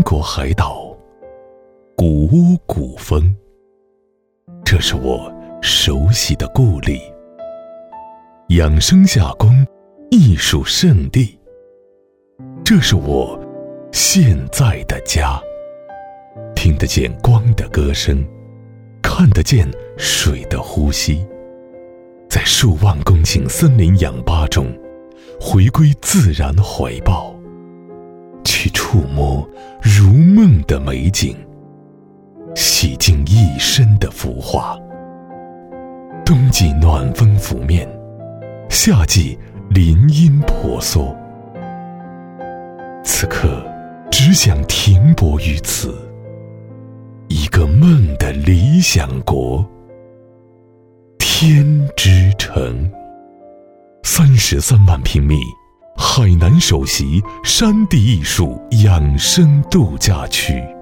英国海岛，古屋古风，这是我熟悉的故里。养生夏宫，艺术圣地，这是我现在的家。听得见光的歌声，看得见水的呼吸，在数万公顷森林氧吧中，回归自然怀抱，去触摸如梦的美景，洗净一身的浮华。冬季暖风拂面，夏季林荫婆娑，此刻只想停泊于此，一个梦的理想国，天之城。33万平米，海南首席山地艺术养生度假区。